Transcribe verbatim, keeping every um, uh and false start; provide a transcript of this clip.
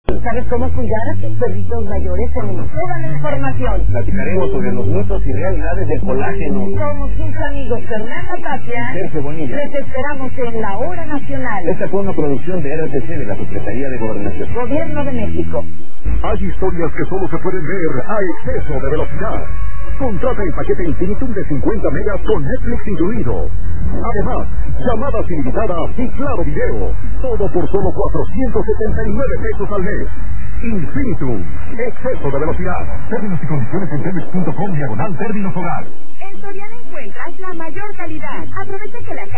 ¿Sabes cómo cuidar a tus perritos mayores? Tenemos toda la información. Platicaremos sobre los mitos y realidades del colágeno. Somos sus amigos Fernanda Tapia, Sergio Bonilla. Les esperamos en la Hora Nacional. Esta fue una producción de R T C de la Secretaría de Gobernación. Gobierno de México. Hay historias que solo se pueden ver a exceso de velocidad. Contrata el paquete Infinitum de cincuenta megas con Netflix incluido. Además, llamadas ilimitadas y claro video. Todo por solo cuatrocientos setenta y nueve pesos al mes. Infinitum. Exceso de velocidad. Términos y condiciones en telmex punto com diagonal términos hogar. En Soriana encuentras la mayor calidad. Aprovecha que la